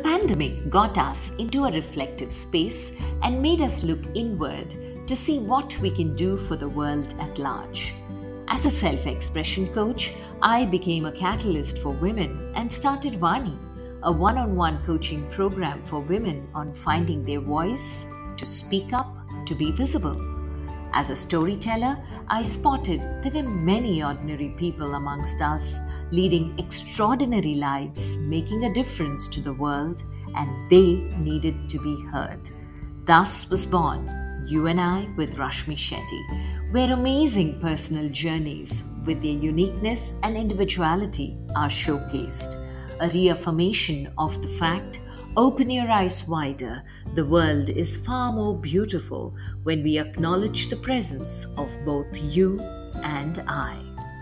pandemic got us into a reflective space and made us look inward to see what we can do for the world at large. As a self-expression coach, I became a catalyst for women and started Vani, a one-on-one coaching program for women on finding their voice, to speak up, to be visible. As a storyteller, I spotted there were many ordinary people amongst us leading extraordinary lives, making a difference to the world, and they needed to be heard. Thus was born You and I with Rashmi Shetty, where amazing personal journeys with their uniqueness and individuality are showcased, a reaffirmation of the fact: open your eyes wider. The world is far more beautiful when we acknowledge the presence of both you and I.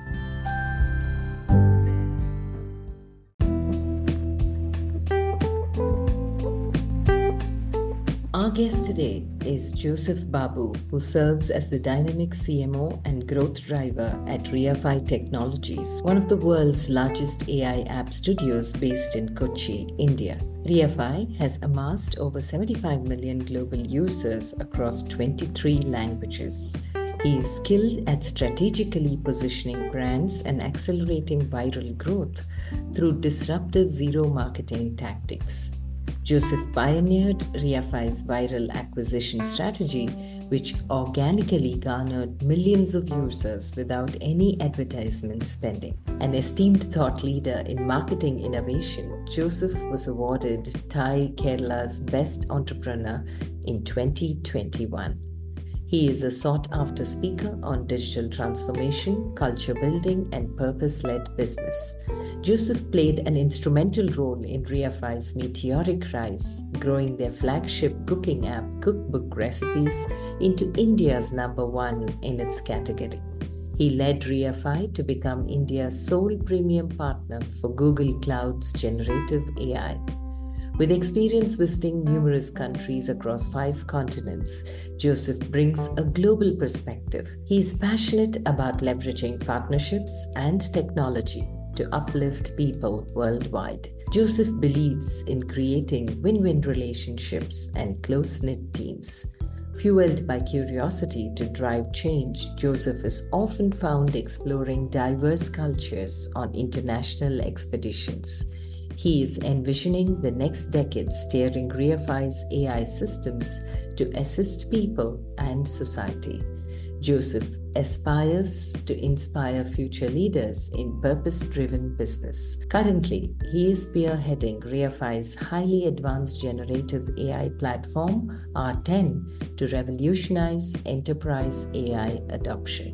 Our guest today is Joseph Babu, who serves as the dynamic CMO and growth driver at Reafy Technologies, one of the world's largest AI app studios based in Kochi, India. Reafy has amassed over 75 million global users across 23 languages. He is skilled at strategically positioning brands and accelerating viral growth through disruptive zero marketing tactics. Joseph pioneered Reafy's viral acquisition strategy, which organically garnered millions of users without any advertisement spending. An esteemed thought leader in marketing innovation, Joseph was awarded TiE Kerala's Best Entrepreneur in 2021. He is a sought-after speaker on digital transformation, culture building, and purpose-led business. Joseph played an instrumental role in Reafy's meteoric rise, growing their flagship cooking app Cookbook Recipes into India's #1 in its category. He led Reafy to become India's sole premium partner for Google Cloud's generative AI. With experience visiting numerous countries across 5 continents, Joseph brings a global perspective. He is passionate about leveraging partnerships and technology to uplift people worldwide. Joseph believes in creating win-win relationships and close-knit teams. Fueled by curiosity to drive change, Joseph is often found exploring diverse cultures on international expeditions. He is envisioning the next decade steering Reafy's AI systems to assist people and society. Joseph aspires to inspire future leaders in purpose-driven business. Currently, he is spearheading Reafy's highly advanced generative AI platform, R10, to revolutionize enterprise AI adoption.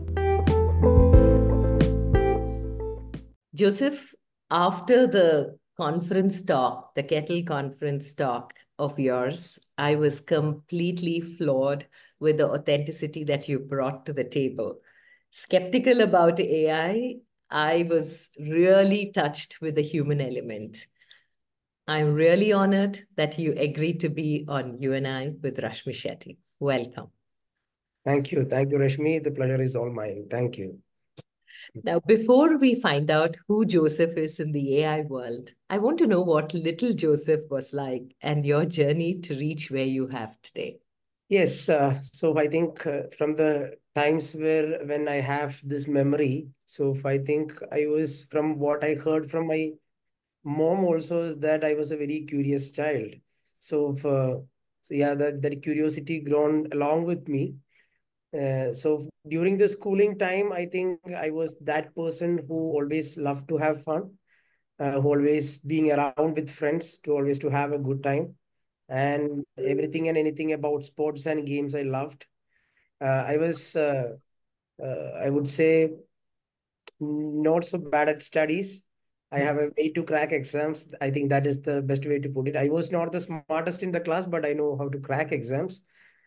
Joseph, after the conference talk, the Kettle conference talk of yours, I was completely floored with the authenticity that you brought to the table. Skeptical about AI, I was really touched with the human element. I'm really honored that you agreed to be on You and I with Rashmi Shetty. Welcome. Thank you. Thank you, Rashmi. The pleasure is all mine. Thank you. Now, before we find out who Joseph is in the AI world, I want to know what little Joseph was like and your journey to reach where you have today. Yes, so I think from the times when I have this memory, so if I think I was, from what I heard from my mom also, is that I was a very curious child. So yeah, that curiosity grown along with me. So during the schooling time, I think I was that person who always loved to have fun, who always being around with friends, to always to have a good time, and everything and anything about sports and games I loved. I was, I would say, not so bad at studies. I have a way to crack exams. I think that is the best way to put it. I was not the smartest in the class, but I know how to crack exams.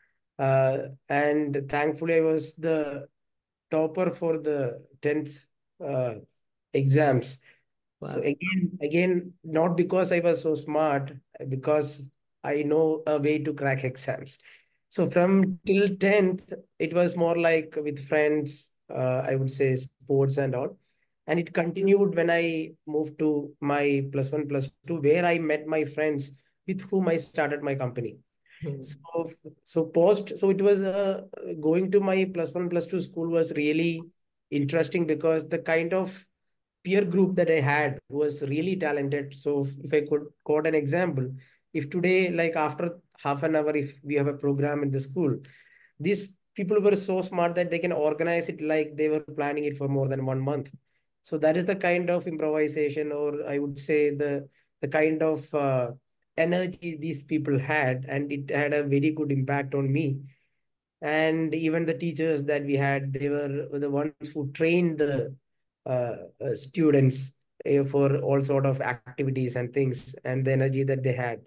And thankfully, I was the topper for the 10th exams. Wow. So again, not because I was so smart, because I know a way to crack exams. So from till 10th, it was more like with friends, I would say sports and all. And it continued when I moved to my +1, +2, where I met my friends with whom I started my company. Hmm. So it was going to my plus one, plus two school was really interesting because the kind of peer group that I had was really talented. So if I could quote an example, if today, like after half an hour, if we have a program in the school, these people were so smart that they can organize it like they were planning it for more than 1 month. So that is the kind of improvisation, or I would say the kind of energy these people had, and it had a very good impact on me. And even the teachers that we had, they were the ones who trained the students for all sort of activities and things, and the energy that they had.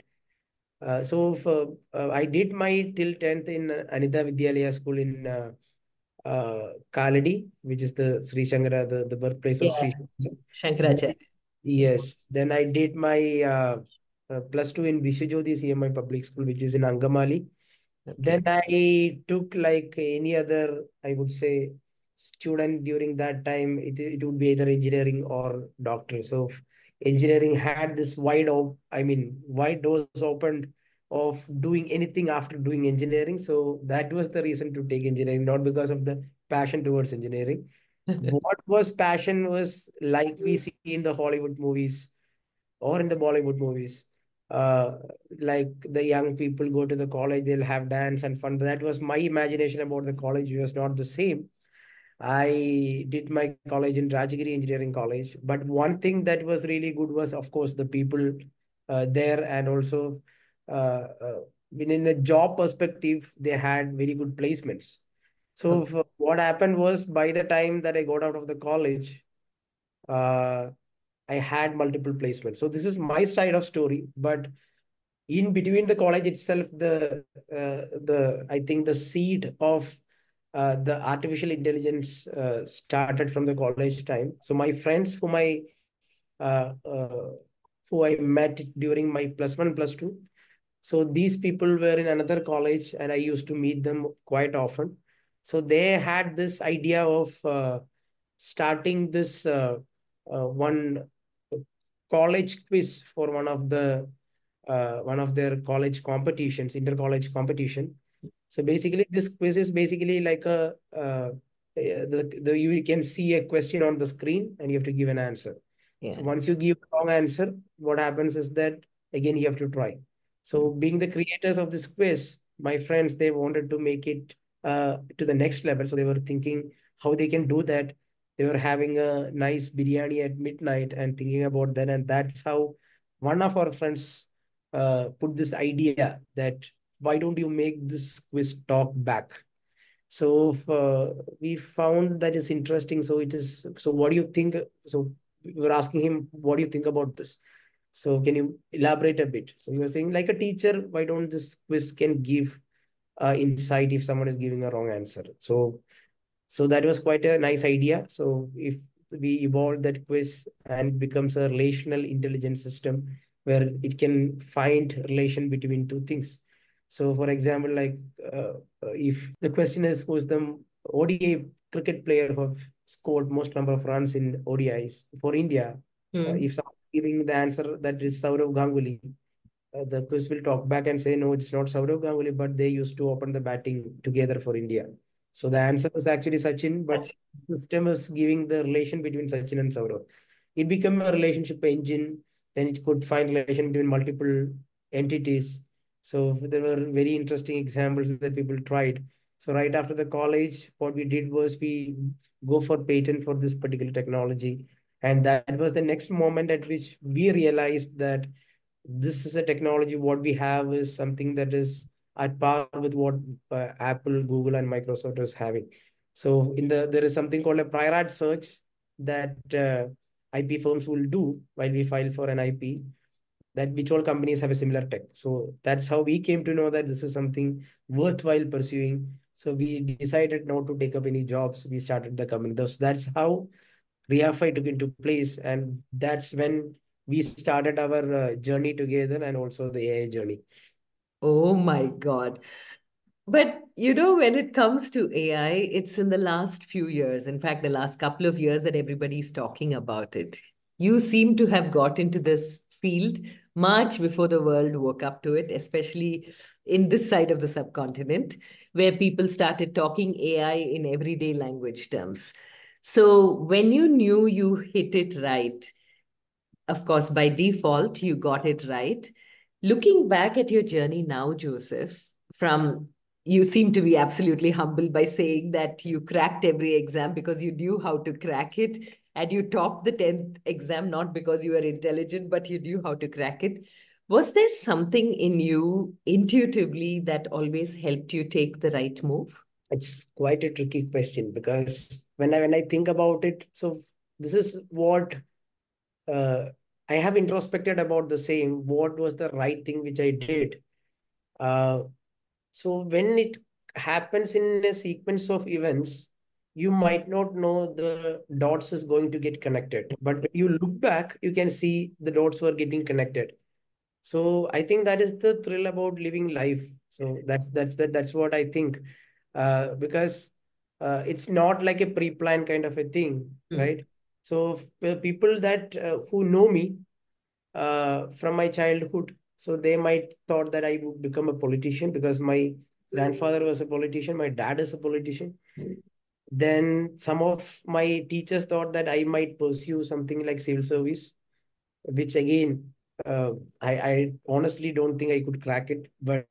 I did my till 10th in Anita Vidyalaya school in Kaladi, which is the Sri Shankara, the birthplace of Yeah, Sri Shankara. Then, Shankaracharya. yes, then I did my plus two in Vishwajyoti CMI Public School, which is in Angamali. Then Okay. I took like any other, I would say, student during that time, it would be either engineering or doctor. So engineering had this wide doors opened of doing anything after doing engineering. So that was the reason to take engineering, not because of the passion towards engineering. What was passion was like we see in the Hollywood movies or in the Bollywood movies. Uh, like the young people go to the college, they'll have dance and fun. That was my imagination about the college. It was not the same. I did my college in Rajagiri Engineering College, but one thing that was really good was, of course, the people there, and also uh, in a job perspective, they had very good placements. So what happened was, by the time that I got out of the college, uh, I had multiple placements. So this is my side of story, but in between the college itself, the I think the seed of the artificial intelligence started from the college time. So my friends uh, uh, who I met during my plus one, plus two. So these people were in another college, and I used to meet them quite often. So they had this idea of starting this one college quiz for one of their college competitions, inter-college competition. So basically, this quiz is basically like you can see a question on the screen and you have to give an answer. So Yeah. once you give a wrong answer, what happens is that again you have to try. So being the creators of this quiz, my friends, they wanted to make it to the next level. So they were thinking how they can do that. They were having a nice biryani at midnight and thinking about that. And that's how one of our friends put this idea that why don't you make this quiz talk back? So we found that is interesting. So it is. So what do you think? So we were asking him, what do you think about this? So can you elaborate a bit? So he was saying, like a teacher, why don't this quiz can give insight if someone is giving a wrong answer? So that was quite a nice idea. So if we evolve that quiz and becomes a relational intelligence system where it can find relation between two things. So for example, like if the question is who's the ODI cricket player who have scored most number of runs in ODIs for India, Hmm. if someone is giving the answer that is Saurav Ganguly, the quiz will talk back and say, no, it's not Saurav Ganguly, but they used to open the batting together for India. So the answer is actually Sachin, but the system is giving the relation between Sachin and Saurav. It became a relationship engine. Then it could find relation between multiple entities. So there were very interesting examples that people tried. So right after the college, what we did was we go for patent for this particular technology. And that was the next moment at which we realized that this is a technology. What we have is something that is at par with what Apple, Google, and Microsoft is having. So there is something called a prior art search that IP firms will do while we file for an IP, that which all companies have a similar tech. So that's how we came to know that this is something worthwhile pursuing. So we decided not to take up any jobs. We started the company. That's how Reafy took into place, and that's when we started our journey together, and also the AI journey. Oh my God. But when it comes to AI, it's in the last few years, in fact, the last couple of years that everybody's talking about it. You seem to have got into this field much before the world woke up to it, especially in this side of the subcontinent, where people started talking AI in everyday language terms. So when you knew you hit it right, of course, by default, you got it right. Looking back at your journey now, Joseph, from you seem to be absolutely humble by saying that you cracked every exam because you knew how to crack it. And you topped the 10th exam, not because you were intelligent, but you knew how to crack it. Was there something in you intuitively that always helped you take the right move? It's quite a tricky question because when I think about it, so this is what uh, I have introspected about the same. What was the right thing which I did? Uh, so when it happens in a sequence of events, you might not know the dots is going to get connected. But when you look back, you can see the dots were getting connected. So I think that is the thrill about living life. So that's what I think. Because it's not like a pre-planned kind of a thing, Hmm. right? So people that who know me from my childhood, so they might thought that I would become a politician because my grandfather was a politician, my dad is a politician. Then some of my teachers thought that I might pursue something like civil service, which again, uh, I honestly don't think I could crack it.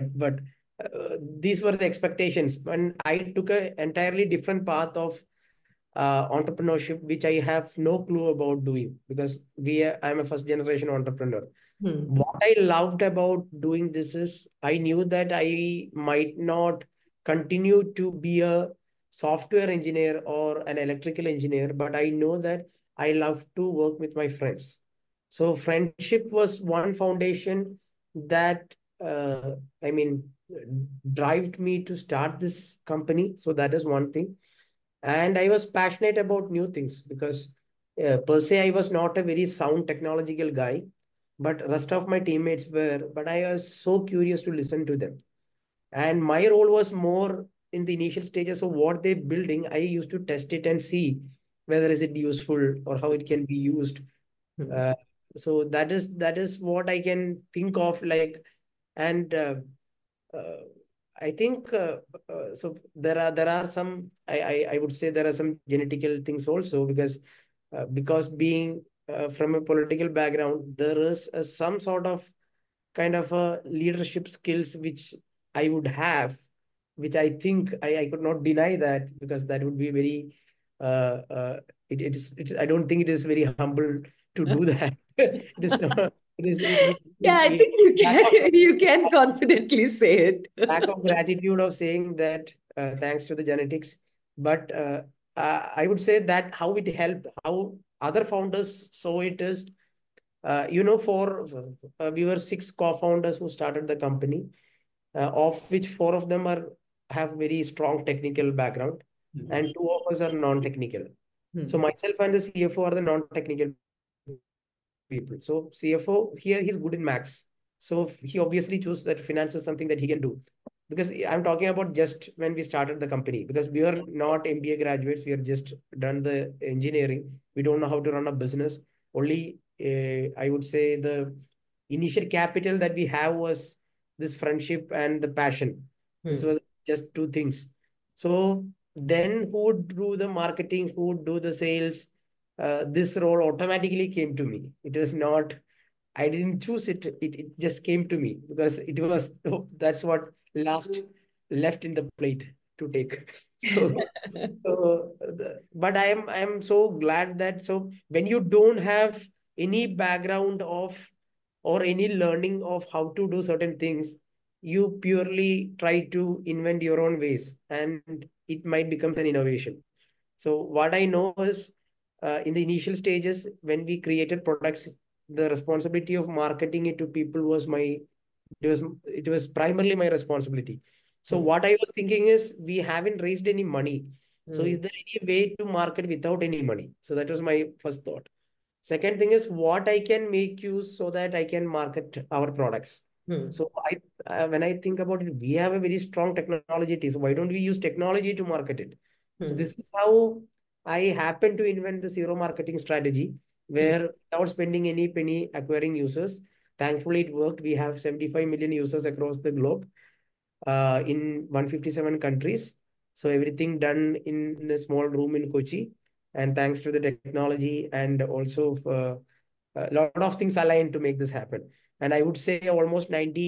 But these were the expectations. When I took a entirely different path of entrepreneurship, which I have no clue about doing because I'm a first generation entrepreneur. Hmm. What I loved about doing this is I knew that I might not continue to be a software engineer or an electrical engineer, but I know that I love to work with my friends. So friendship was one foundation that I mean drived me to start this company. So that is one thing. And I was passionate about new things because per se I was not a very sound technological guy, but rest of my teammates were. But I was so curious to listen to them, and my role was more in the initial stages of what they're building. I used to test it and see whether is it useful or how it can be used. Hmm. uh, so that is what I can think of, like. And uh, I think so. There are some. I would say there are some genetical things also because being from a political background, there is some sort of kind of a leadership skills which I would have, which I think I could not deny that because that would be very. It is. I don't think it is very humble to do that. It is not. Yeah, I It think you lack of can you can confidently say lack it. of gratitude of saying that thanks to the genetics. But I would say that how it helped, how other founders saw it is, for we were six co-founders who started the company, of which four of them are have very strong technical background, Hmm. and two of us are non-technical. So Hmm. myself and the CFO are the non-technical people. So CFO here, he's good in max. So he obviously chose that finance is something that he can do. Because I'm talking about just when we started the company, because we are not MBA graduates, we are just done the engineering. We don't know how to run a business. Only I would say the initial capital that we have was this friendship and the passion. This Hmm. was just two things. So then who would do the marketing, who would do the sales? This role automatically came to me. It was not, I didn't choose it. It just came to me because it was, that's what last left in the plate to take. But I am so glad that, so when you don't have any background of or any learning of how to do certain things, you purely try to invent your own ways and it might become an innovation. So what I know is, in the initial stages, when we created products, the responsibility of marketing it to people was it was primarily my responsibility. So Hmm. what I was thinking is we haven't raised any money. So Hmm. is there any way to market without any money? So that was my first thought. Second thing is what I can make use so that I can market our products. Hmm. So when I think about it, we have a very strong technology team. So why don't we use technology to market it? So Hmm. this is how I happened to invent the zero marketing strategy, Hmm. where without spending any penny acquiring users, thankfully it worked. We have 75 million users across the globe, in 157 countries. So everything done in a small room in Kochi. And thanks to the technology and also a lot of things aligned to make this happen. And I would say almost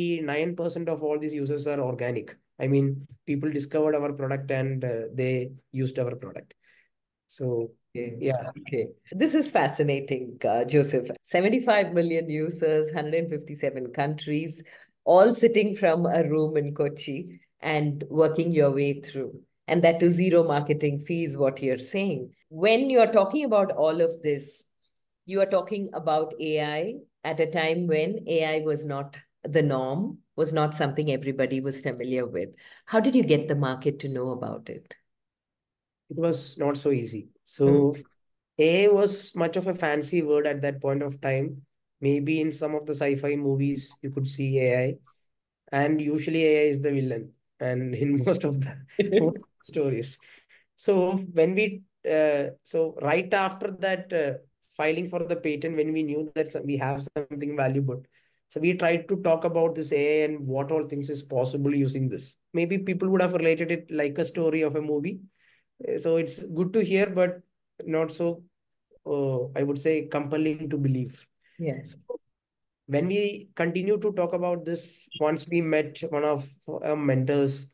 99% of all these users are organic. I mean, people discovered our product and they used our product. So, Okay. yeah. Okay. This is fascinating, Joseph. 75 million users, 157 countries, all sitting from a room in Kochi and working your way through. And that to zero marketing fee is what you're saying. When you're talking about all of this, you are talking about AI at a time when AI was not the norm, was not something everybody was familiar with. How did you get the market to know about it? It was not so easy. Hmm. So AI was much of a fancy word at that point of time. Maybe in some of the sci-fi movies you could see AI, and usually AI is the villain, and in most of the stories. So when so right after that filing for the patent, when we knew that we have something valuable, so we tried to talk about this AI and what all things is possible using this. Maybe people would have related it like a story of a movie. So it's good to hear, but not so, I would say, compelling to believe. Yes. So when we continue to talk about this, once we met one of our mentors,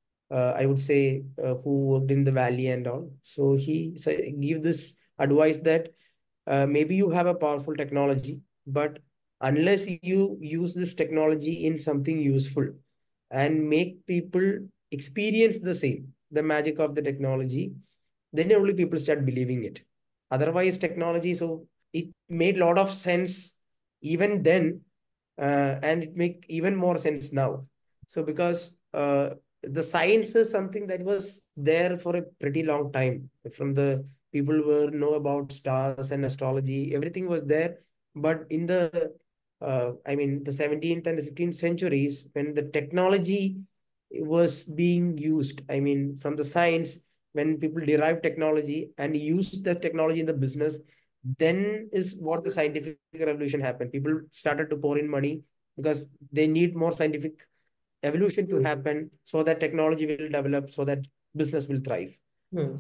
I would say, who worked in the valley and all. So he give this advice that maybe you have a powerful technology, but unless you use this technology in something useful and make people experience the same, the magic of the technology, then only people start believing it. Otherwise, technology, so it made a lot of sense even then, and it make even more sense now. So because the science is something that was there for a pretty long time. From the people were know about stars and astrology, everything was there. But in the I mean, the 17th and the 15th centuries, when the technology was being used, I mean, from the science, when people derive technology and use that technology in the business, then is what the scientific revolution happened. People started to pour in money because they need more scientific evolution to happen so that technology will develop, so that business will thrive. Hmm.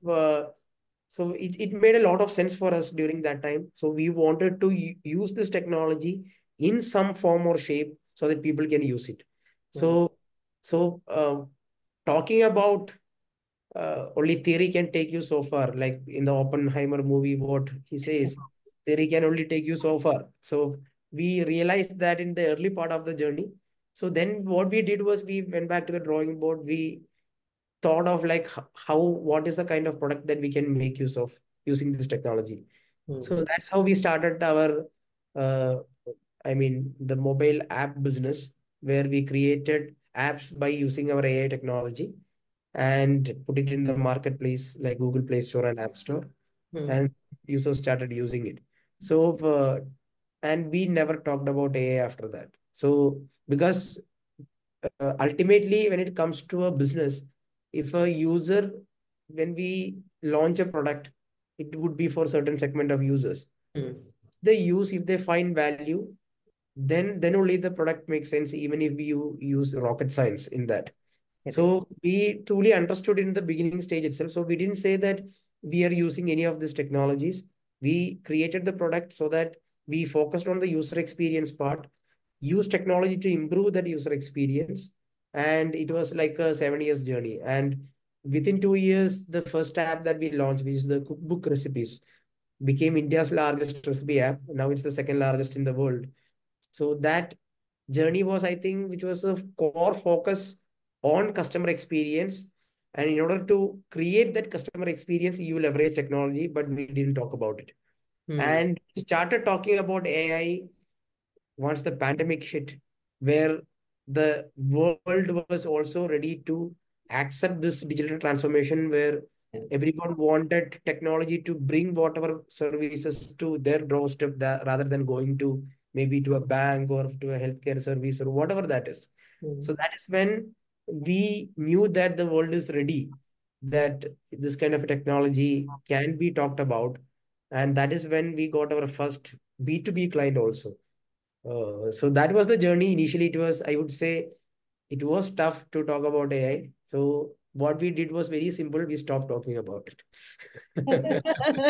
So it made a lot of sense for us during that time. So we wanted to use this technology in some form or shape so that people can use it. Hmm. So talking about only theory can take you so far, like in the Oppenheimer movie, what he says, theory can only take you so far. So we realized that in the early part of the journey. So then what we did was we went back to the drawing board. We thought of like how what is the kind of product that we can make use of using this technology. Hmm. So that's how we started our uh, I mean the mobile app business, where we created apps by using our AI technology and put it in the marketplace like Google Play Store and App Store, Hmm. and users started using it. So and we never talked about AI after that. So because ultimately, when it comes to a business, if a user, when we launch a product, it would be for certain segment of users. Hmm. They use, if they find value, then only the product makes sense, even if you use rocket science in that. Correct. So we truly understood in the beginning stage itself. So we didn't say that we are using any of these technologies. We created the product so that we focused on the user experience part, use technology to improve that user experience. And it was like a 7 years journey. And within 2 years, the first app that we launched, which is the cookbook recipes, became India's largest recipe app. Now it's the second largest in the world. So that journey was, I think, which was a core focus on customer experience. And in order to create that customer experience, you leverage technology, but we didn't talk about it. Hmm. And started talking about AI once the pandemic hit, where the world was also ready to accept this digital transformation, where everyone wanted technology to bring whatever services to their doorstep, that, rather than going to maybe to a bank or to a healthcare service or whatever that is. Hmm. So that is when we knew that the world is ready, that this kind of a technology can be talked about. And that is when we got our first B2B client also. So that was the journey. Initially, it was, I would say, it was tough to talk about AI. So what we did was very simple. We stopped talking about it.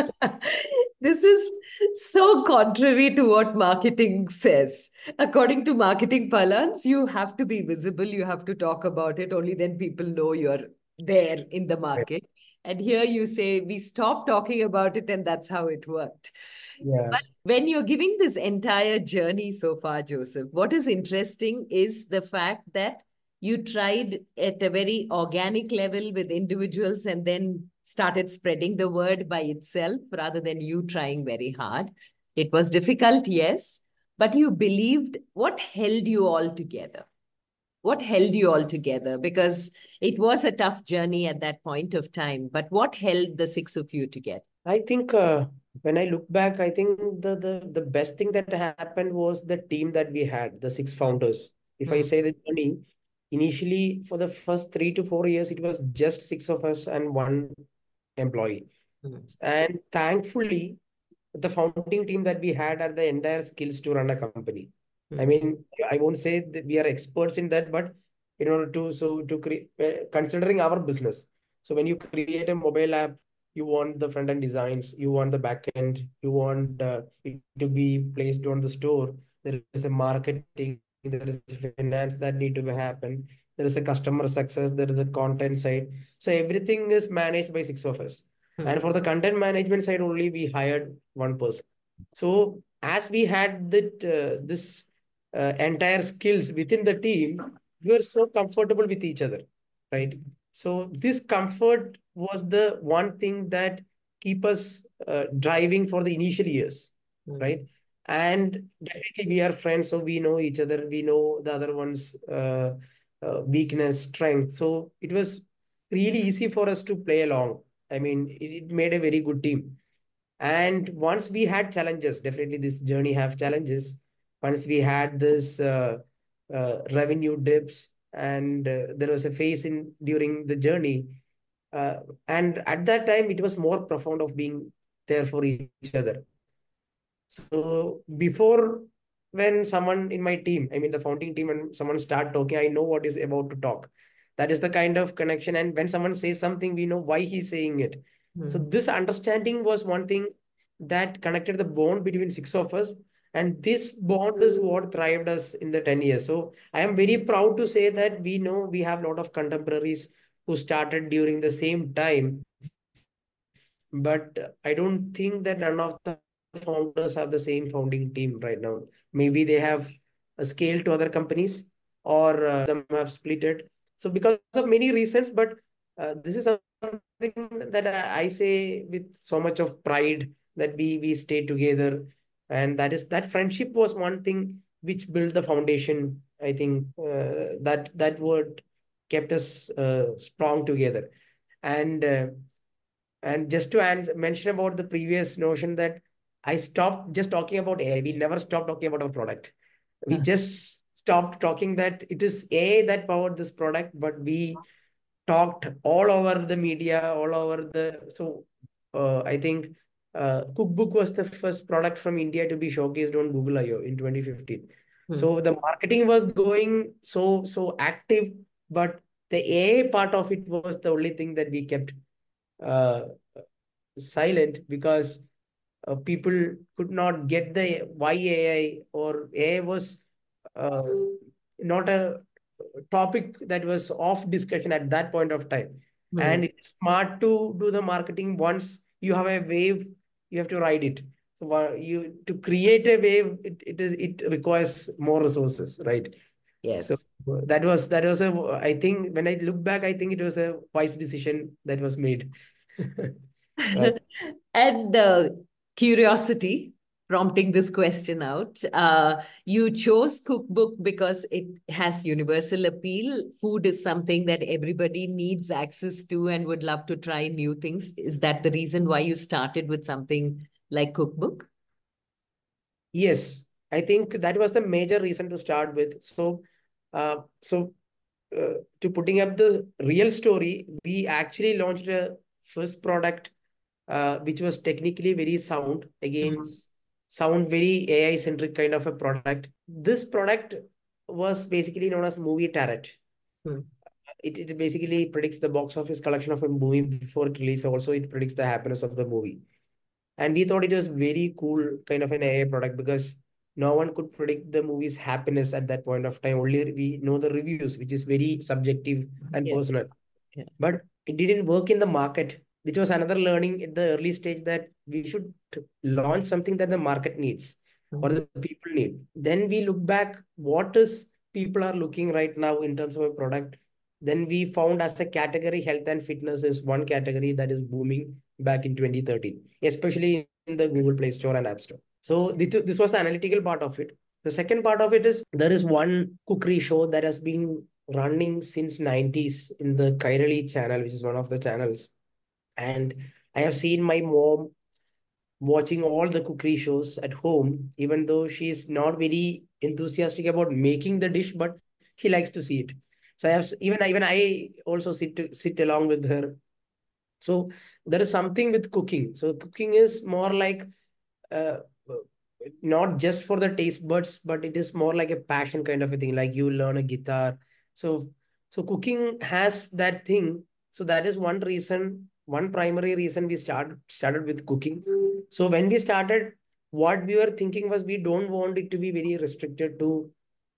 This is so contrary to what marketing says. According to marketing parlance, you have to be visible, you have to talk about it, only then people know you're there in the market. And here you say, we stopped talking about it, and that's how it worked. Yeah. But when you're giving this entire journey so far, Joseph, what is interesting is the fact that you tried at a very organic level with individuals and then started spreading the word by itself rather than you trying very hard. It was difficult, yes, but you believed. What held you all together? What held you all together? Because it was a tough journey at that point of time, but what held the six of you together? I think when I look back, I think the best thing that happened was the team that we had, the six founders. If I Hmm. say the journey, initially for the first 3 to 4 years, it was just six of us and one employee. Hmm. And thankfully, the founding team that we had are the entire skills to run a company. I Hmm. mean, I won't say that we are experts in that, but in order to so to create considering our business. So when you create a mobile app, you want the front end designs, you want the back end, you want it to be placed on the store. There is a marketing, there is finance that need to happen. There is a customer success, there is a content side. So everything is managed by six of us. Hmm. And for the content management side only, we hired one person. So as we had this entire skills within the team, we were so comfortable with each other, right? So this comfort was the one thing that keep us driving for the initial years, Hmm. right? And definitely we are friends, so we know each other. We know the other one's weakness, strength. So it was really easy for us to play along. I mean, it made a very good team. And once we had challenges, definitely this journey have challenges. Once we had this revenue dips, and there was a phase in during the journey, and at that time it was more profound of being there for each other. So before, when someone in my team, I mean the founding team, and someone start talking, I know what is about to talk. That is the kind of connection. And when someone says something, we know why he's saying it. So Hmm. this understanding was one thing that connected the bond between six of us. And this bond is what thrived us in the 10 years. So I am very proud to say that we know we have a lot of contemporaries who started during the same time, but I don't think that none of the founders have the same founding team right now. Maybe they have a scale to other companies, or them have split it. So because of many reasons, but this is something that I say with so much of pride, that we stay together, and that friendship was one thing which built the foundation. I think that word kept us strong together. And just to mention about the previous notion, that I stopped just talking about AI. We never stopped talking about our product. We just stopped talking that it is AI that powered this product, but we talked all over the media, all over the. So I think Cookbook was the first product from India to be showcased on Google I/O in 2015. Hmm. So the marketing was going so active, but the AI part of it was the only thing that we kept uh, silent, because people could not get the why AI, or AI was uh, not a topic that was off discussion at that point of time. Hmm. And it's smart to do the marketing. Once you have a wave, you have to ride it. So you to create a wave, it requires more resources, right? So Yes. that was a, I think when I look back, I think it was a wise decision that was made. Right. And curiosity prompting this question out. You chose cookbook because it has universal appeal. Food is something that everybody needs access to and would love to try new things. Is that the reason why you started with something like cookbook? Yes, I think that was the major reason to start with. So to putting up the real story, we actually launched a first product which was technically very sound. Again, Mhm. sound very AI centric kind of a product. This product was basically known as Movie Tarot. Hmm. It basically predicts the box office collection of a movie before it release. Also, it predicts the happiness of the movie. And we thought it was very cool kind of an AI product because no one could predict the movie's happiness at that point of time. Only we know the reviews, which is very subjective and Yes. personal. Yeah. But it didn't work in the market. It was another learning at the early stage that we should launch something that the market needs or the people need. Then we look back, what is people are looking right now in terms of a product. Then we found as a category, health and fitness is one category that is booming back in 2013, especially in the Google Play Store and App Store. So this was the analytical part of it. The second part of it is there is one cookery show that has been running since 90s in the Kairali channel, which is one of the channels. And I have seen my mom watching all the cookery shows at home, even though she's not very enthusiastic about making the dish, but she likes to see it. So I have even I also sit along with her. So there is something with cooking. So cooking is more like uh, not just for the taste buds, but it is more like a passion kind of a thing. Like you learn a guitar. So cooking has that thing. So that is one reason, one primary reason we started with cooking. So when we started, what we were thinking was we don't want it to be very restricted to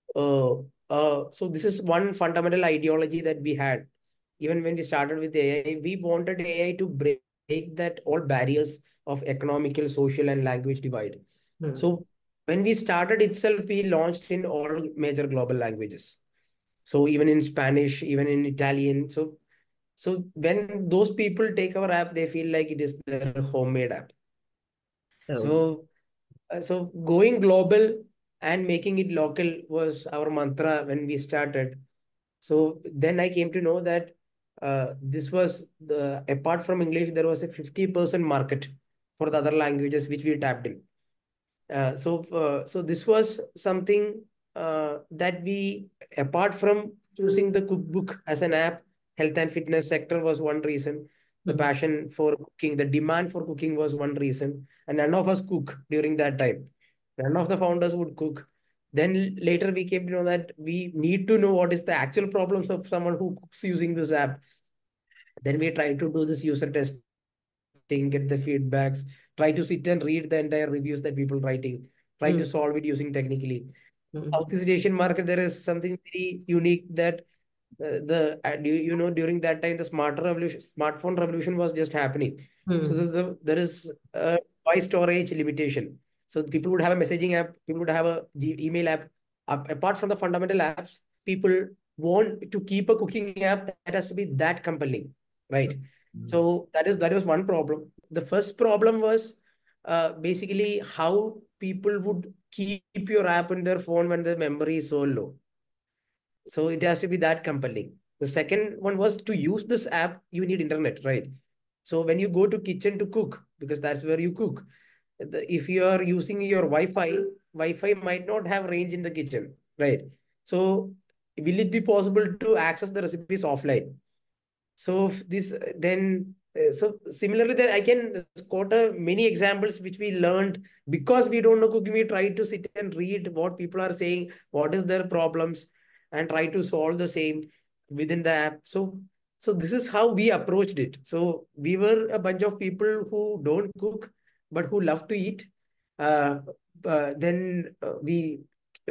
so this is one fundamental ideology that we had. Even when we started with AI, we wanted AI to break that all barriers of economical, social, and language divide. So when we started itself, we launched in all major global languages. So even in Spanish, even in Italian. So when those people take our app, they feel like it is their homemade app. Oh. So going global and making it local was our mantra when we started. So then I came to know that this was apart from English, there was a 50% market for the other languages which we tapped in. So this was something that we, apart from choosing the cookbook as an app, health and fitness sector was one reason. The passion for cooking, the demand for cooking was one reason. And none of us cook during that time. None of the founders would cook. Then later we came to know that we need to know what is the actual problems of someone who cooks using this app. Then we try to do this user testing, get the feedbacks, try to sit and read the entire reviews that people writing, try to solve it using technically. Southeast Asian market, there is something very unique that during that time the smartphone revolution was just happening. So there is a voice storage limitation. So people would have a messaging app, people would have a email app. Apart from the fundamental apps, people want to keep a cooking app that has to be that compelling, right? So that was one problem. The first problem was basically how people would keep your app in their phone when the memory is so low. So it has to be that compelling. The second one was to use this app, you need internet, right? So when you go to kitchen to cook, because that's where you cook, if you are using your Wi-Fi might not have range in the kitchen, right? So will it be possible to access the recipes offline? So this then so similarly there I can quote many examples which we learned because we don't know cooking. We try to sit and read what people are saying, what is their problems, and try to solve the same within the app. So this is how we approached it. So we were a bunch of people who don't cook but who love to eat. Uh, then we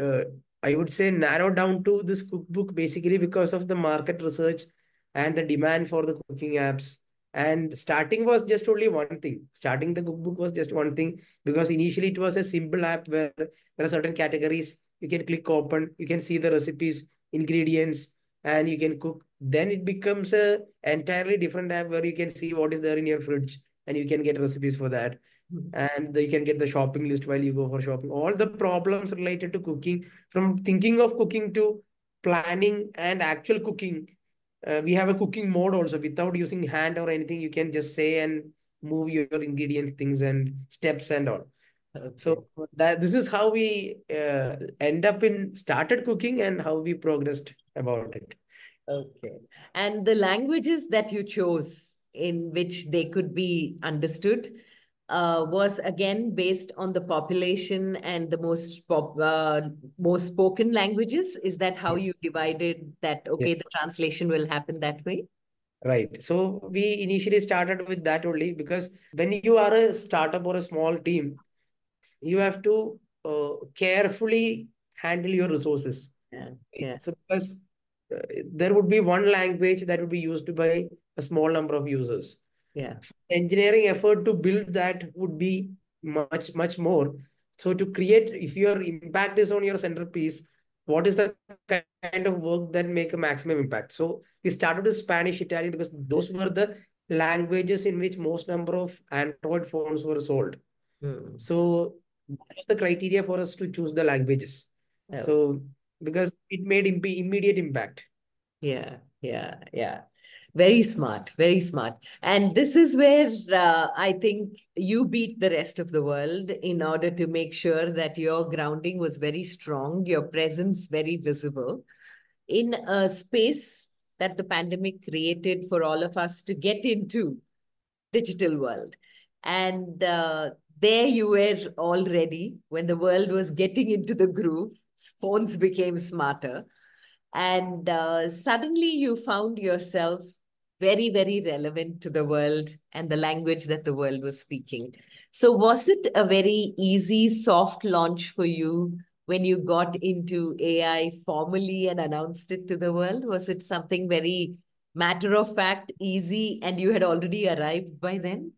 I would say narrowed down to this cookbook basically because of the market research and the demand for the cooking apps. And starting was just only one thing. Starting the cookbook was just one thing because initially it was a simple app where there are certain categories. You can click open, you can see the recipes, ingredients, and you can cook. Then it becomes a entirely different app where you can see what is there in your fridge and you can get recipes for that. And you can get the shopping list while you go for shopping. All the problems related to cooking, from thinking of cooking to planning and actual cooking, we have a cooking mode also without using hand or anything. You can just say and move your ingredient things and steps and all. Okay. So that this is how we end up in started cooking and how we progressed about it. Okay. And the languages that you chose in which they could be understood, was again based on the population and the most spoken languages. Is that how Yes. you divided that? Okay, Yes. the translation will happen that way. Right. So we initially started with that only because when you are a startup or a small team, you have to carefully handle your resources. Yeah, Right? yeah, So because uh, there would be one language that would be used by a small number of users. yeah, Engineering effort to build that would be much more. So to create, if your impact is on your centerpiece, what is the kind of work that make a maximum impact? So we started with Spanish, Italian, because those were the languages in which most number of Android phones were sold. hmm. So that was the criteria for us to choose the languages. Oh, So because it made immediate impact. yeah, yeah, yeah. Very smart, very smart. And this is where I think you beat the rest of the world in order to make sure that your grounding was very strong, your presence very visible in a space that the pandemic created for all of us to get into digital world. And there you were already when the world was getting into the groove, phones became smarter. And suddenly you found yourself very, very relevant to the world and the language that the world was speaking. So, was it a very easy, soft launch for you when you got into AI formally and announced it to the world? Was it something very matter of fact, easy, and you had already arrived by then?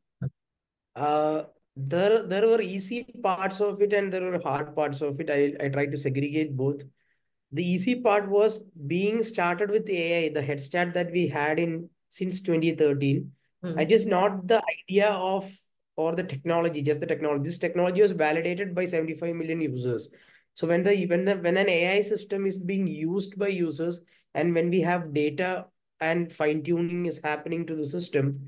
Uh, there were easy parts of it and there were hard parts of it. I tried to segregate both. The easy part was being started with AI, the head start that we had in since 2013. It Hmm. is not the idea of or the technology, just the technology. This technology was validated by 75 million users. So when an AI system is being used by users and when we have data and fine tuning is happening to the system,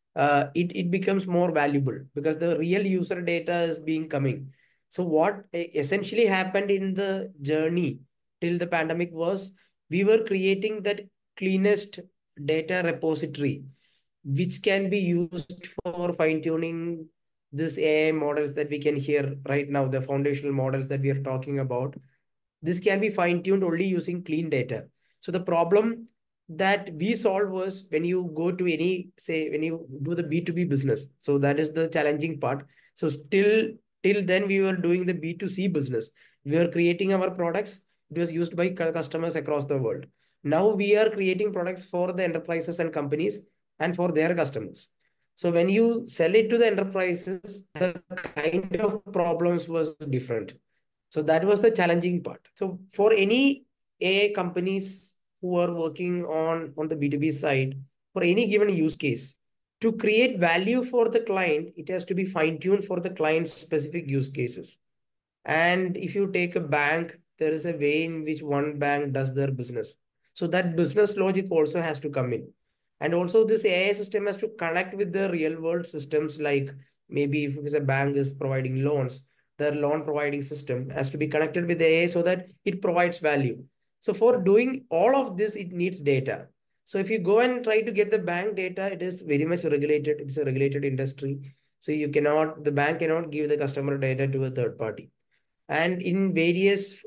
it becomes more valuable because the real user data is being coming. So what essentially happened in the journey till the pandemic was we were creating that cleanest data repository, which can be used for fine tuning this AI models that we can hear right now, the foundational models that we are talking about. This can be fine tuned only using clean data. So the problem that we solved was when you go to any, say, when you do the B2B business. So that is the challenging part. So still, till then, we were doing the B2C business. We were creating our products. It was used by customers across the world. Now we are creating products for the enterprises and companies and for their customers. So when you sell it to the enterprises, the kind of problems was different. So that was the challenging part. So for any AI companies who are working on the B2B side, for any given use case, to create value for the client, it has to be fine-tuned for the client's specific use cases. And if you take a bank, there is a way in which one bank does their business. So that business logic also has to come in. And also this AI system has to connect with the real world systems like maybe if it's a bank is providing loans, their loan providing system has to be connected with AI so that it provides value. So for doing all of this, it needs data. So if you go and try to get the bank data, it is very much regulated. It's a regulated industry. So the bank cannot give the customer data to a third party and in various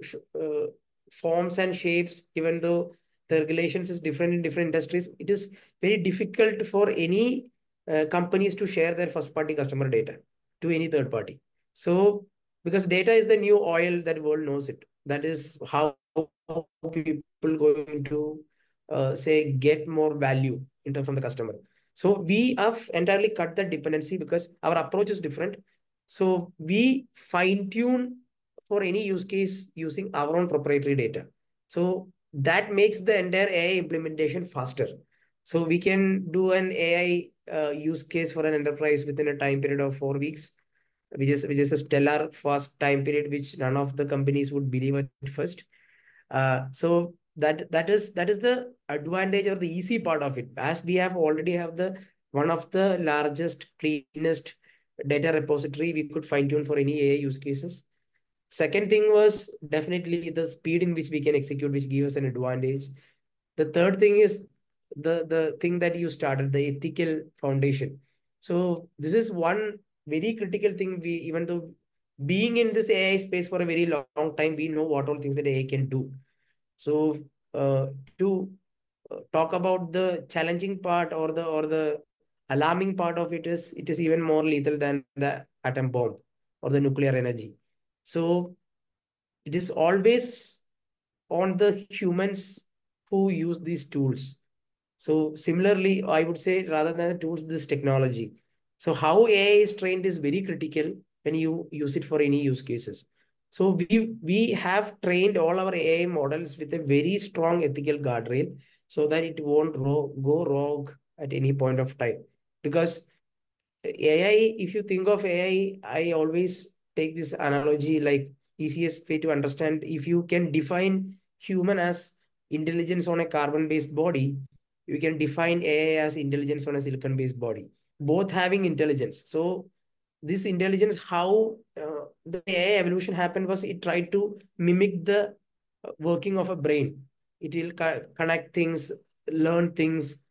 forms and shapes, even though the regulations is different in different industries, it is very difficult for any companies to share their first party customer data to any third party. So because data is the new oil, that world knows it. That is how people going to say get more value in terms from the customer. So we have entirely cut that dependency because our approach is different. So we fine tune for any use case using our own proprietary data. So that makes the entire AI implementation faster. So we can do an AI use case for an enterprise within a time period of 4 weeks, which is a stellar fast time period, which none of the companies would believe at first. So that is the advantage or the easy part of it. As we have already have the one of the largest, cleanest data repository, we could fine tune for any AI use cases. Second thing was definitely the speed in which we can execute, which gives us an advantage. The third thing is the thing that you started, the ethical foundation. So this is one very critical thing. We, even though being in this AI space for a very long time, we know what all things that AI can do. So to talk about the challenging part or the alarming part of it is even more lethal than the atom bomb or the nuclear energy. So it is always on the humans who use these tools. So similarly, I would say rather than the tools, this technology. So how AI is trained is very critical when you use it for any use cases. So we have trained all our AI models with a very strong ethical guardrail so that it won't go rogue at any point of time. Because AI, if you think of AI, I always take this analogy like easiest way to understand. If you can define human as intelligence on a carbon-based body, you can define AI as intelligence on a silicon-based body, both having intelligence. So this intelligence, how the AI evolution happened was it tried to mimic the working of a brain. It will connect things, learn things,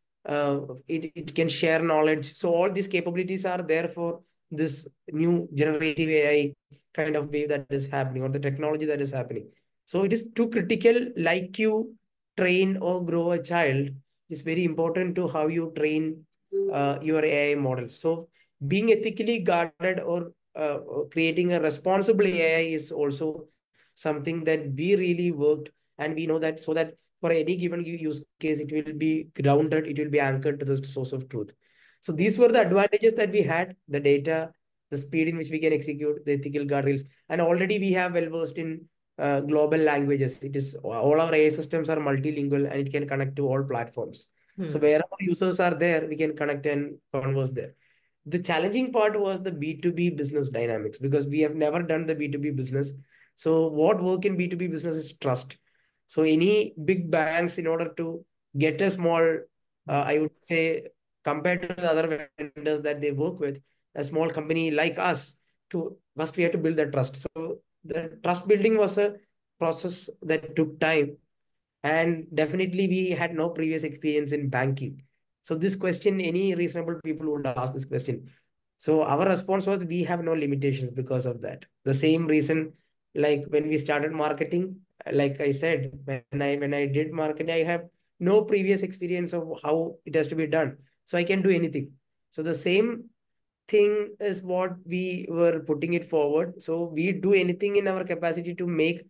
it can share knowledge. So all these capabilities are there for this new generative AI kind of wave that is happening, or the technology that is happening. So it is too critical, like you train or grow a child, it's very important to how you train your AI models. So being ethically guarded or creating a responsible AI is also something that we really worked, and we know that, so that for any given use case, it will be grounded, it will be anchored to the source of truth. So these were the advantages that we had: the data, the speed in which we can execute, the ethical guardrails, and already we have well versed in global languages. It is all our AI systems are multilingual and it can connect to all platforms. So wherever users are there, we can connect and converse there. The challenging part was the B2B business dynamics, because we have never done the B2B business. So what work in B2B business is trust. So any big banks, in order to get a small, I would say, compared to the other vendors that they work with, a small company like us, to first we have to build that trust. So the trust building was a process that took time, and definitely we had no previous experience in banking. So this question, any reasonable people would ask this question. So our response was we have no limitations because of that. The same reason, like when we started marketing, like I said, when I did marketing, I have no previous experience of how it has to be done. So I can do anything. So the same thing is what we were putting it forward. So we do anything in our capacity to make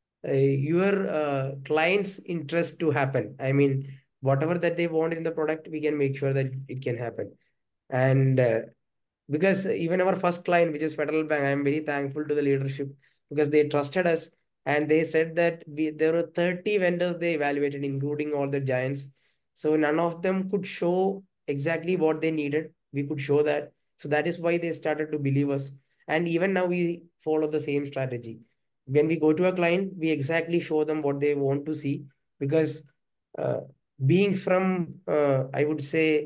your client's interest to happen. I mean, whatever that they want in the product, we can make sure that it can happen. And because even our first client, which is Federal Bank, I'm very thankful to the leadership, because they trusted us, and they said that there were 30 vendors they evaluated, including all the giants. So none of them could show exactly what they needed. We could show that. So that is why they started to believe us. And even now we follow the same strategy. When we go to a client, we exactly show them what they want to see, because uh, being from, I would say,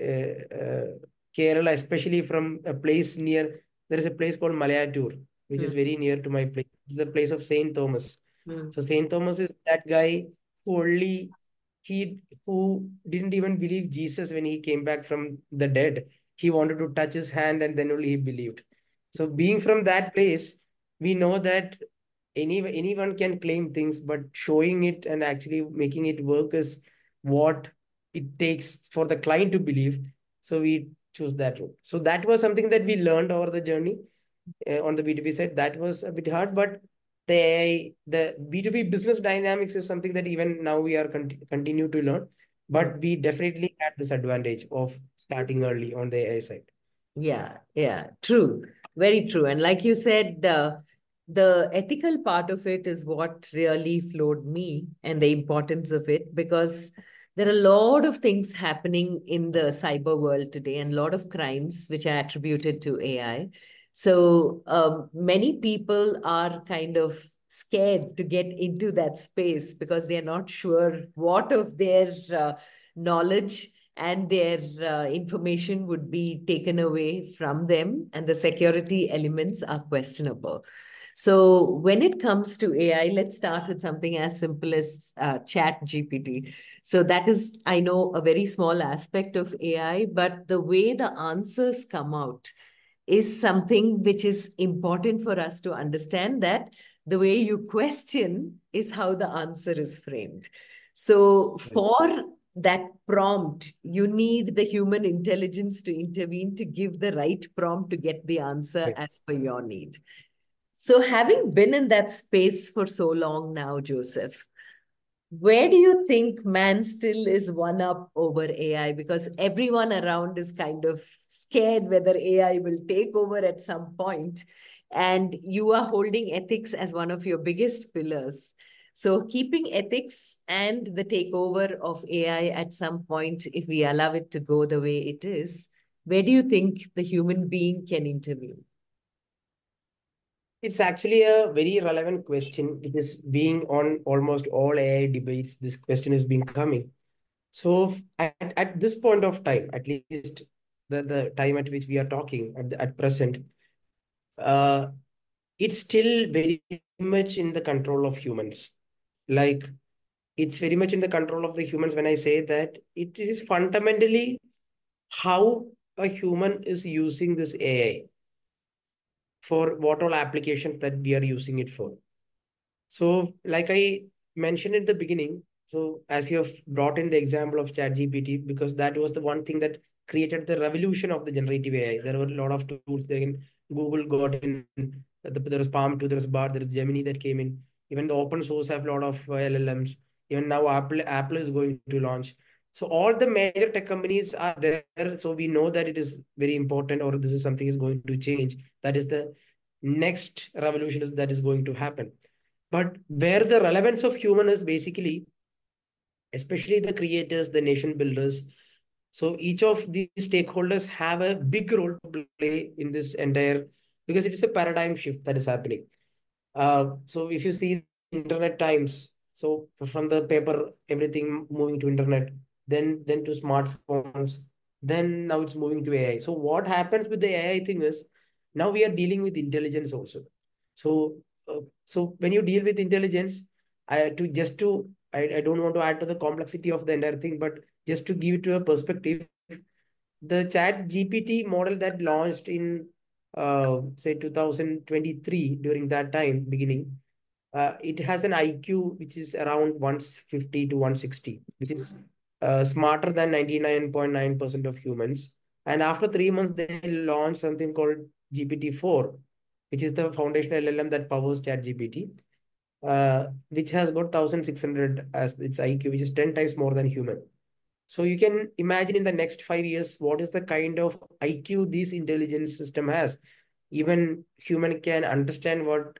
Kerala, especially from a place near, there is a place called Malayatur, which is very near to my place. It's the place of Saint Thomas. So Saint Thomas is that guy who only he who didn't even believe Jesus when he came back from the dead. He wanted to touch his hand and then only he believed. So being from that place, we know that anyone can claim things, but showing it and actually making it work is what it takes for the client to believe. So we choose that route. So that was something that we learned over the journey on the B2B side. That was a bit hard, but the B2B business dynamics is something that even now we are continue to learn. But we definitely had this advantage of starting early on the AI side. Yeah, true. Very true. And like you said, the ethical part of it is what really floored me, and the importance of it, because there are a lot of things happening in the cyber world today, and a lot of crimes which are attributed to AI. So many people are kind of scared to get into that space because they're not sure what of their knowledge and their information would be taken away from them, and the security elements are questionable. So when it comes to AI, let's start with something as simple as Chat GPT. So that is, I know, a very small aspect of AI, but the way the answers come out is something which is important for us to understand, that the way you question is how the answer is framed. So Right. for that prompt, you need the human intelligence to intervene to give the right prompt to get the answer Right. as per your need. So having been in that space for so long now, Joseph, where do you think man still is one up over AI? Because everyone around is kind of scared whether AI will take over at some point, and you are holding ethics as one of your biggest pillars. So, keeping ethics and the takeover of AI at some point, if we allow it to go the way it is, where do you think the human being can intervene? It's actually a very relevant question because being on almost all AI debates, this question has been coming. So at this point of time, at least the time at which we are talking at present, uh, it's still very much in the control of humans. Like it's very much in the control of the humans when I say that it is fundamentally how a human is using this AI for what all applications that we are using it for. So, like I mentioned in the beginning, so as you have brought in the example of ChatGPT, because that was the one thing that created the revolution of the generative AI. There were a lot of tools. Then Google got in. There was Palm 2, there was Bard, there is Gemini that came in. Even the open source have a lot of LLMs. Even now, Apple is going to launch. So all the major tech companies are there. So we know that it is very important, or this is something is going to change. That is the next revolution that is going to happen. But where the relevance of human is basically, especially the creators, the nation builders. So each of these stakeholders have a big role to play in this entire, because it is a paradigm shift that is happening. So if you see internet times, so from the paper, everything moving to internet, then to smartphones, then now it's moving to AI. So what happens with the AI thing is now we are dealing with intelligence also. So so when you deal with intelligence, I don't want to add to the complexity of the entire thing, but just to give it to a perspective, the Chat GPT model that launched in say 2023, during that time beginning, it has an IQ which is around 150 to 160, which is smarter than 99.9% of humans. And after 3 months, they launched something called GPT-4, which is the foundational LLM that powers ChatGPT, which has got 1600 as its IQ, which is 10 times more than human. So you can imagine in the next 5 years, what is the kind of IQ this intelligence system has. Even human can understand what,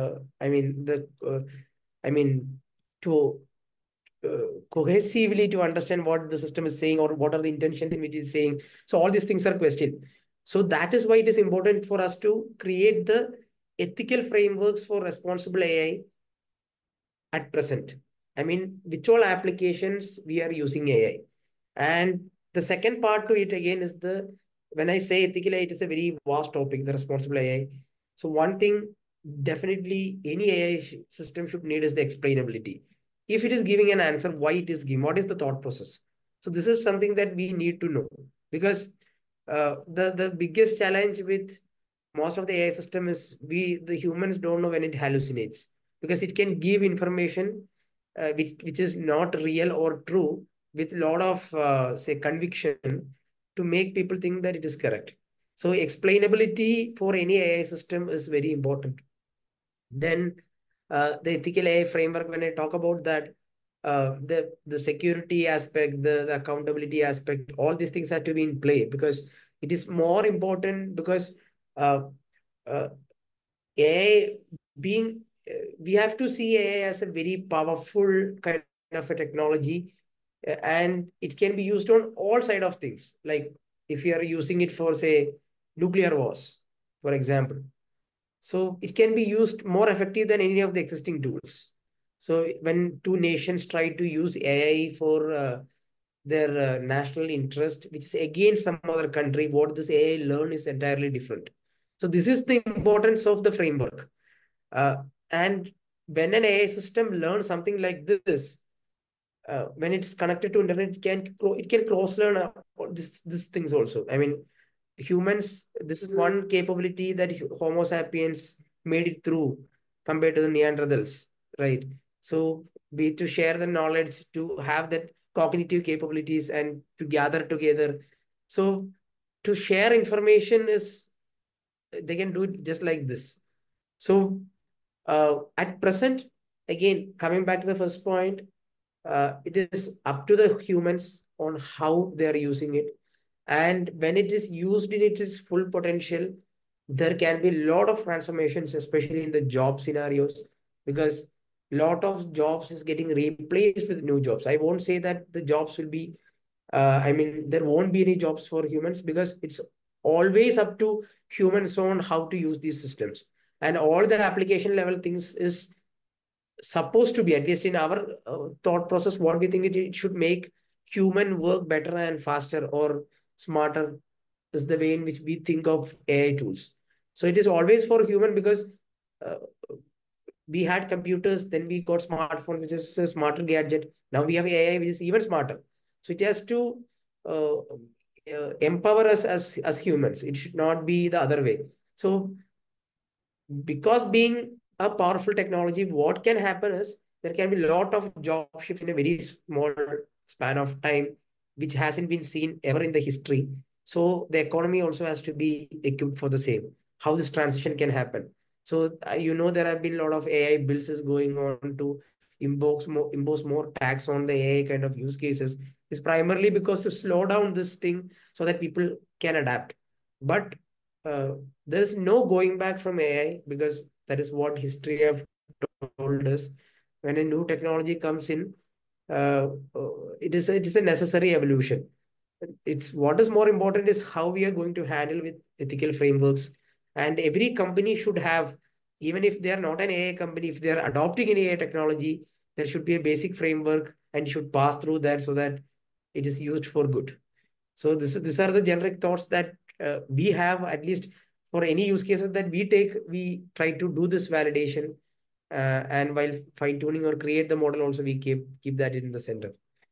I mean, to cohesively to understand what the system is saying or what are the intentions in which it's saying. So all these things are questioned. So that is why it is important for us to create the ethical frameworks for responsible AI at present. I mean, which all applications we are using AI. And the second part to it again is when I say ethical AI, it is a very vast topic, the responsible AI. So one thing definitely any AI system should need is the explainability. If it is giving an answer, why it is giving, what is the thought process? So this is something that we need to know, because the biggest challenge with most of the AI system is the humans don't know when it hallucinates, because it can give information which is not real or true with a lot of say conviction to make people think that it is correct. So explainability for any AI system is very important. Then the ethical AI framework, when I talk about that, the security aspect, the accountability aspect, all these things have to be in play, because it is more important, because uh, uh, AI being, we have to see AI as a very powerful kind of a technology, and it can be used on all side of things. Like if you are using it for, say, nuclear wars, for example, so it can be used more effective than any of the existing tools. So when two nations try to use AI for their national interest, which is against some other country, what this AI learn is entirely different. So this is the importance of the framework. Uh, and when an AI system learns something like this, when it's connected to internet, it can cross learn this things also. I mean, humans, this is one capability that Homo sapiens made it through compared to the Neanderthals, right? So be to share the knowledge, to have that cognitive capabilities and to gather together. So to share information is, they can do it just like this. So at present, again, coming back to the first point, it is up to the humans on how they are using it. And when it is used in its full potential, there can be a lot of transformations, especially in the job scenarios, because a lot of jobs is getting replaced with new jobs. I won't say that the jobs will be, I mean, there won't be any jobs for humans, because it's always up to humans on how to use these systems. And all the application level things is supposed to be, at least in our thought process, what we think it should make human work better and faster or smarter, is the way in which we think of AI tools. So it is always for human, because uh, we had computers, then we got smartphone, which is a smarter gadget. Now we have AI, which is even smarter. So it has to empower us as humans. It should not be the other way. So because being a powerful technology, what can happen is there can be a lot of job shift in a very small span of time, which hasn't been seen ever in the history. So the economy also has to be equipped for the same. How this transition can happen. So there have been a lot of AI bills is going on to impose more tax on the AI kind of use cases. Is primarily because to slow down this thing so that people can adapt. But uh, there is no going back from AI, because that is what history have told us. When a new technology comes in, uh, it is a necessary evolution. It's what is more important is how we are going to handle with ethical frameworks. And every company should have, even if they are not an AI company, if they are adopting an AI technology, there should be a basic framework and should pass through that so that it is used for good. So these are the generic thoughts that we have, at least for any use cases that we take, we try to do this validation. And while fine tuning or create the model, also we keep that in the center.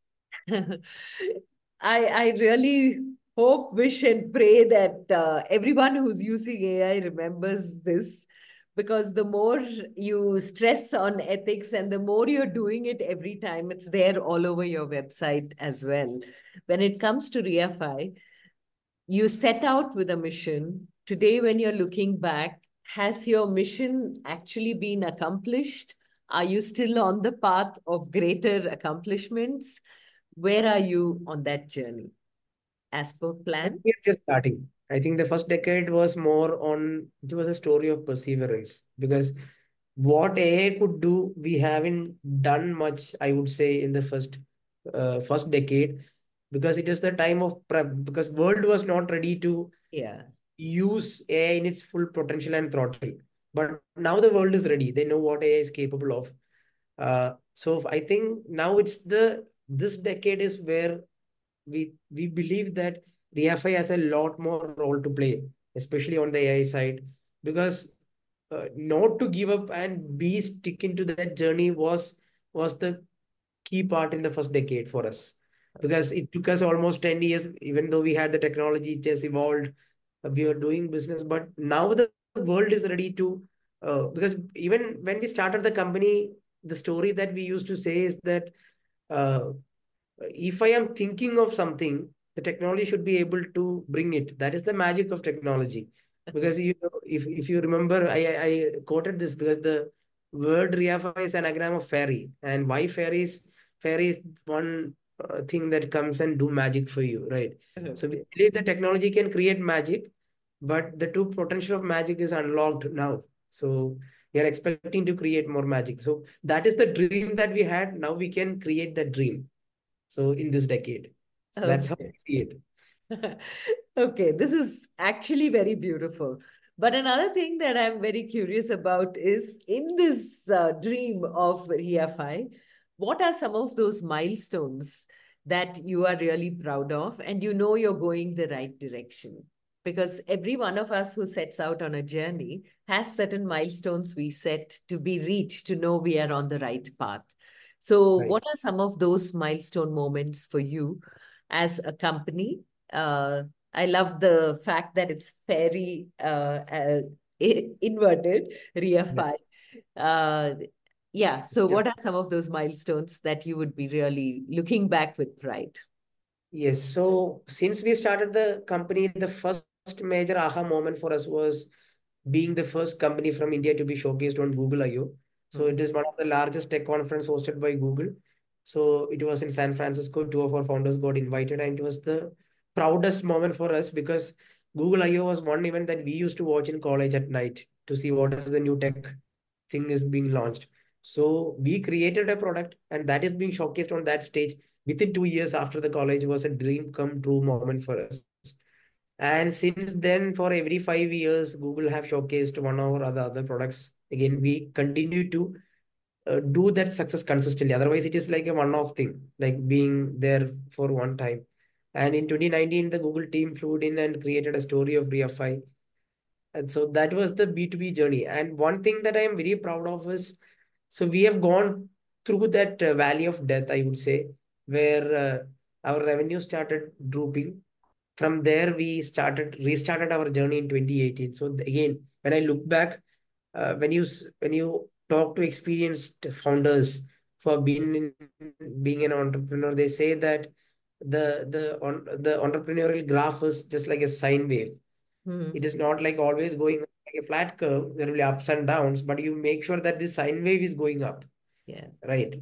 I really hope, wish, and pray that everyone who's using AI remembers this, because the more you stress on ethics and the more you're doing it every time, it's there all over your website as well. When it comes to Reify, you set out with a mission. Today, when you're looking back, has your mission actually been accomplished? Are you still on the path of greater accomplishments? Where are you on that journey as per I plan? think we are just starting. I think the first decade was more on, it was a story of perseverance, because what AI could do, we haven't done much, I would say, in the first decade, because it is the time of prep, because world was not ready to Yeah. use AI in its full potential and throttle. But now the world is ready. They know what AI is capable of. So I think now this decade is where we believe that DFI has a lot more role to play, especially on the AI side, because not to give up and be stick into that journey was the key part in the first decade for us, because it took us almost 10 years. Even though we had the technology, it has evolved, we are doing business, but now the world is ready to because even when we started the company, the story that we used to say is that uh, if I am thinking of something, the technology should be able to bring it. That is the magic of technology. Because if you remember, I quoted this because the word Riafa is an anagram of fairy. And why fairy is one thing that comes and do magic for you, right? So we Okay. believe the technology can create magic, but the true potential of magic is unlocked now. So we are expecting to create more magic. So that is the dream that we had. Now we can create that dream. So in this decade. So that's how I Okay. see it. Okay, this is actually very beautiful. But another thing that I'm very curious about is, in this dream of Riafai, what are some of those milestones that you are really proud of and you know you're going the right direction? Because every one of us who sets out on a journey has certain milestones we set to be reached to know we are on the right path. So, Right. what are some of those milestone moments for you as a company? Uh, I love the fact that it's very inverted, RIA Yeah. 5. Uh, yeah. So, Still. what are some of those milestones that you would be really looking back with pride? Yes. So since we started the company, the first major aha moment for us was being the first company from India to be showcased on Google I/O. So Hmm. it is one of the largest tech conference hosted by Google. So it was in San Francisco. Two of our founders got invited, and it was the proudest moment for us because Google I/O was one event that we used to watch in college at night to see what is the new tech thing is being launched. So we created a product, and that is being showcased on that stage within 2 years after the college was a dream come true moment for us. And since then, for every 5 years, Google have showcased one or other products. Again, we continue to do that success consistently. Otherwise, it is like a one-off thing, like being there for one time. And in 2019, the Google team flew in and created a story of ReFi. And so that was the B2B journey. And one thing that I am very proud of is, so we have gone through that valley of death, I would say, where our revenue started drooping. From there, we restarted our journey in 2018. So again, when I look back, when you talk to experienced founders for being an entrepreneur, they say that the entrepreneurial graph is just like a sine wave. Hmm. It is not like always going like a flat curve. There will be ups and downs, but you make sure that the sine wave is going up. Yeah. Right.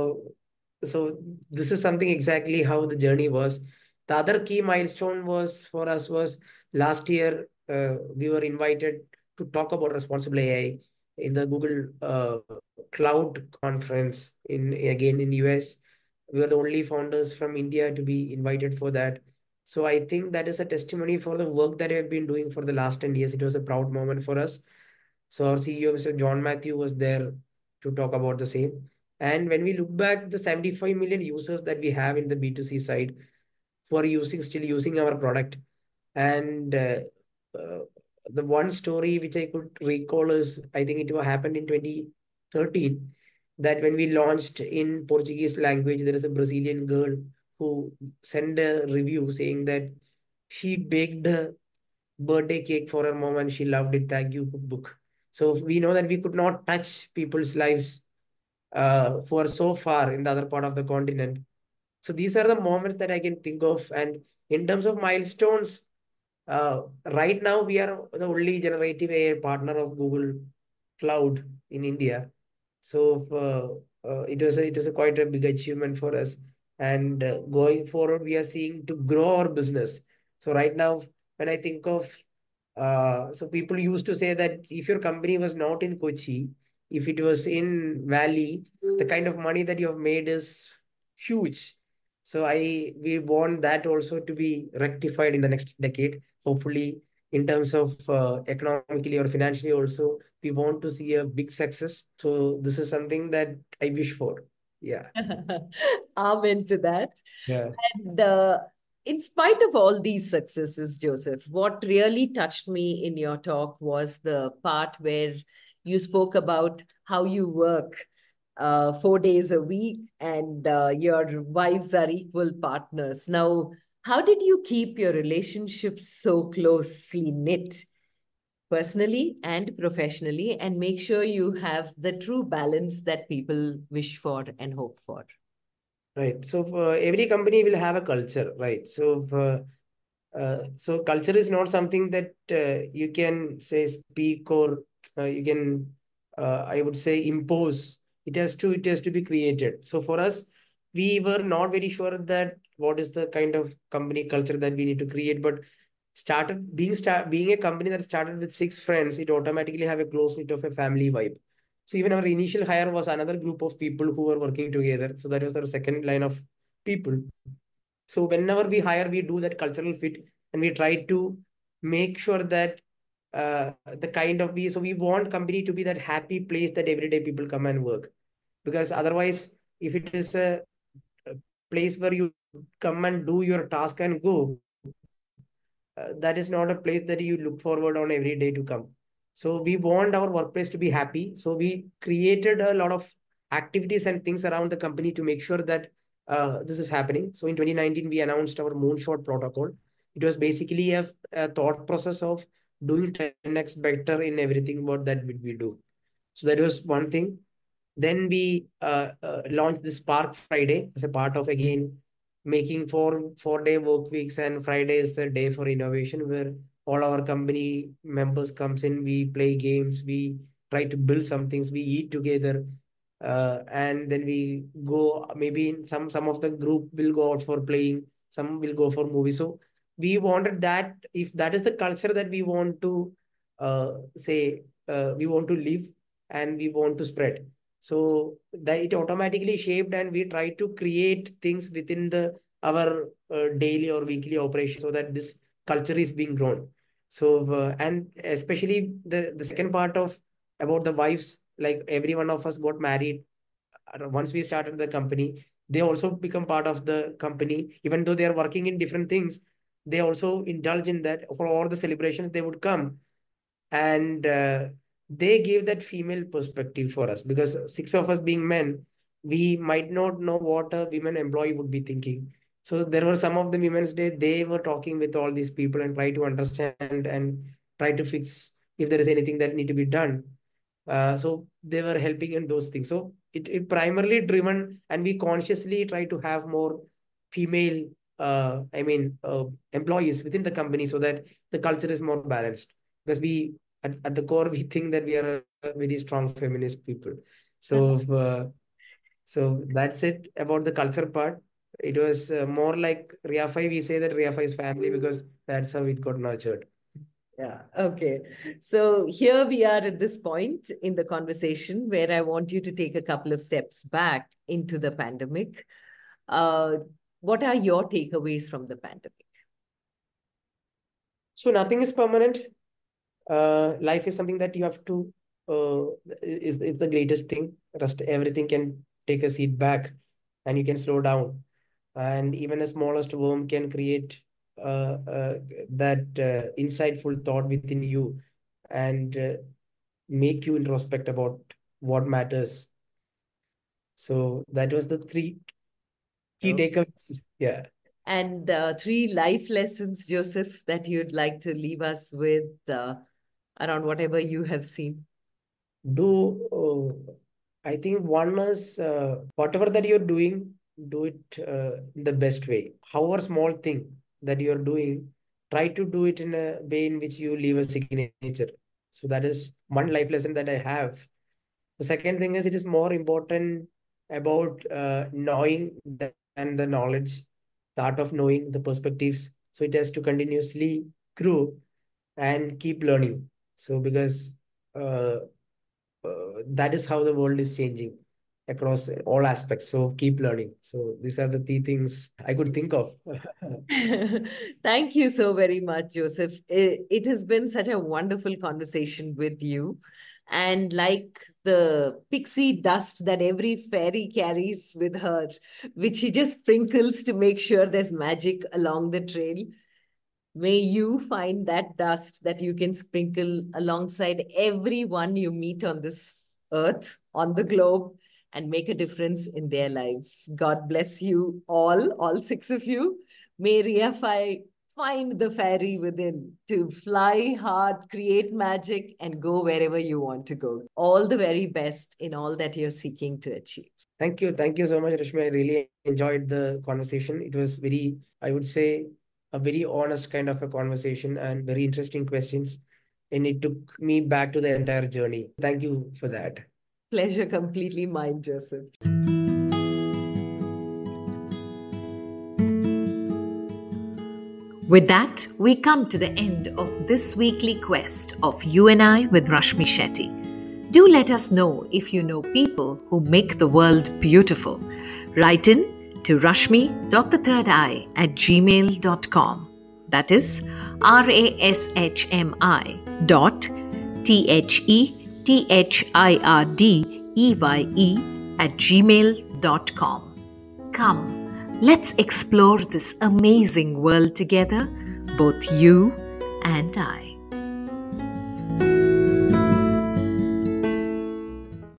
So this is something exactly how the journey was. The other key milestone was for us was last year, we were invited to talk about responsible AI in the Google Cloud conference in US. We were the only founders from India to be invited for that. So I think that is a testimony for the work that I have been doing for the last 10 years. It was a proud moment for us. So our CEO, Mr. John Matthew, was there to talk about the same. And when we look back, the 75 million users that we have in the B2C side for still using our product. And uh, the one story which I could recall is, I think it happened in 2013, that when we launched in Portuguese language, there is a Brazilian girl who sent a review saying that she baked a birthday cake for her mom and she loved it. Thank you, cookbook. So we know that we could not touch people's lives who are so far in the other part of the continent. So these are the moments that I can think of. And in terms of milestones, right now we are the only generative AI partner of Google Cloud in India. So it was a quite a big achievement for us. And going forward, we are seeing to grow our business. So right now, when I think of so people used to say that if your company was not in Kochi, if it was in Valley, the kind of money that you have made is huge. So we want that also to be rectified in the next decade. Hopefully, in terms of economically or financially also, we want to see a big success. So this is something that I wish for. Yeah. Amen to that. Yeah. And in spite of all these successes, Joseph, what really touched me in your talk was the part where you spoke about how you work 4 days a week and your wives are equal partners. Now, how did you keep your relationships so closely knit, personally and professionally, and make sure you have the true balance that people wish for and hope for? Right. So every company will have a culture, right? So culture is not something that you can say speak or you can I would say impose. It has to be created. So for us, we were not very sure that what is the kind of company culture that we need to create, but being a company that started with six friends, it automatically have a close knit of a family vibe. So even our initial hire was another group of people who were working together. So that was our second line of people. So whenever we hire, we do that cultural fit and we try to make sure that the kind of we so we want company to be that happy place that everyday people come and work. Because otherwise, if it is a place where you come and do your task and go, that is not a place that you look forward on every day to come. So we want our workplace to be happy. So we created a lot of activities and things around the company to make sure that this is happening. So in 2019, we announced our Moonshot protocol. It was basically a thought process of doing 10x better in everything what that we do. So that was one thing. Then we launched this Spark Friday as a part of, again, making 4 day work weeks, and Friday is the day for innovation, where all our company members comes in, we play games, we try to build some things, we eat together, and then we go, maybe in some of the group will go out for playing, some will go for movies. So we wanted that, if that is the culture that we want to say, we want to live and we want to spread. So that it automatically shaped, and we try to create things within the our daily or weekly operation, so that this culture is being grown. So and especially the second part of about the wives, like every one of us got married once we started the company. They also become part of the company, even though they are working in different things. They also indulge in that. For all the celebrations, they would come, and they gave that female perspective for us, because six of us being men, we might not know what a women employee would be thinking. So there were some of the Women's Day, they were talking with all these people and try to understand and try to fix if there is anything that need to be done. So they were helping in those things. So it primarily driven, and we consciously try to have more female, employees within the company, so that the culture is more balanced. Because at the core, we think that we are a very strong feminist people. So, so that's it about the culture part. It was more like Ria5. We say that Ria5 is family because that's how it got nurtured. Yeah. Okay. So here we are at this point in the conversation where I want you to take a couple of steps back into the pandemic. What are your takeaways from the pandemic? So nothing is permanent. Life is something that you have to is the greatest thing. Rest everything can take a seat back, and you can slow down. And even a smallest worm can create that insightful thought within you, and make you introspect about what matters. So that was the three key takeaways. Yeah. And 3 life lessons, Joseph, that you'd like to leave us with around whatever you have seen. I think one is whatever that you're doing, do it in the best way. However small thing that you're doing, try to do it in a way in which you leave a signature. So that is one life lesson that I have. The second thing is, it is more important about knowing than the knowledge, the art of knowing the perspectives. So it has to continuously grow and keep learning. So because that is how the world is changing across all aspects. So keep learning. So these are the 3 things I could think of. Thank you so very much, Joseph. It has been such a wonderful conversation with you. And like the pixie dust that every fairy carries with her, which she just sprinkles to make sure there's magic along the trail, may you find that dust that you can sprinkle alongside everyone you meet on this earth, on the globe, and make a difference in their lives. God bless you all 6 of you. May Ria5 find the fairy within to fly hard, create magic, and go wherever you want to go. All the very best in all that you're seeking to achieve. Thank you. Thank you so much, Rashmi. I really enjoyed the conversation. It was very, I would say, a very honest kind of a conversation and very interesting questions. And it took me back to the entire journey. Thank you for that. Pleasure completely mine, Joseph. With that, we come to the end of this weekly quest of You and I with Rashmi Shetty. Do let us know if you know people who make the world beautiful. Write in to rashmi.thethirdeye@gmail.com. That is rashmi.thhirdeye@gmail.com. Come, let's explore this amazing world together, both you and I.